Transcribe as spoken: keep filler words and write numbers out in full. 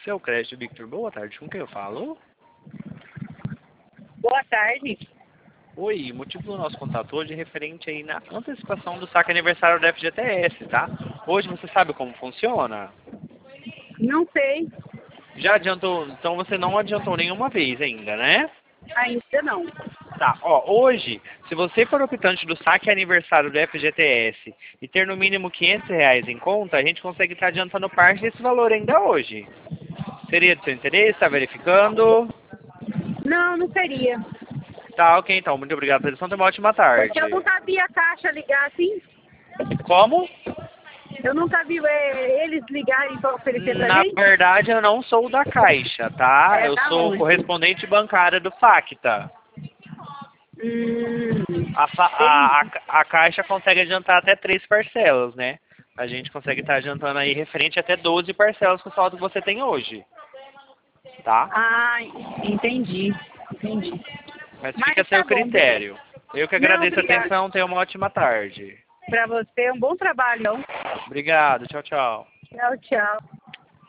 Seu crédito, Victor. Boa tarde. Com quem eu falo? Boa tarde. Oi, o motivo do nosso contato hoje é referente aí na antecipação do saque aniversário da F G T S, tá? Hoje você sabe como funciona? Não sei. Já adiantou, então você não adiantou nenhuma vez ainda, né? Ainda não. Tá, ó, hoje, se você for optante do saque aniversário do F G T S e ter no mínimo quinhentos reais em conta, a gente consegue estar adiantando parte desse valor ainda hoje. Seria do seu interesse, tá verificando? Não, não seria. Tá, ok, então, muito obrigado pela atenção, tenha uma ótima Porque tarde. eu nunca vi a caixa ligar assim. Como? Eu nunca vi é, eles ligarem para oferecer pra Na gente. verdade, eu não sou da Caixa, tá? É Eu da sou onde? correspondente bancária do Facta. Hum, A, fa- a, a, a Caixa consegue adiantar até três parcelas, né? A gente consegue estar adiantando aí referente até doze parcelas com o saldo que você tem hoje, tá? ah, entendi. Entendi. Mas Mas fica a tá seu bom. critério. Eu que Não, agradeço a obrigada. atenção, tenha uma ótima tarde. Pra você, um bom trabalho. Obrigado, tchau, tchau. Tchau, tchau.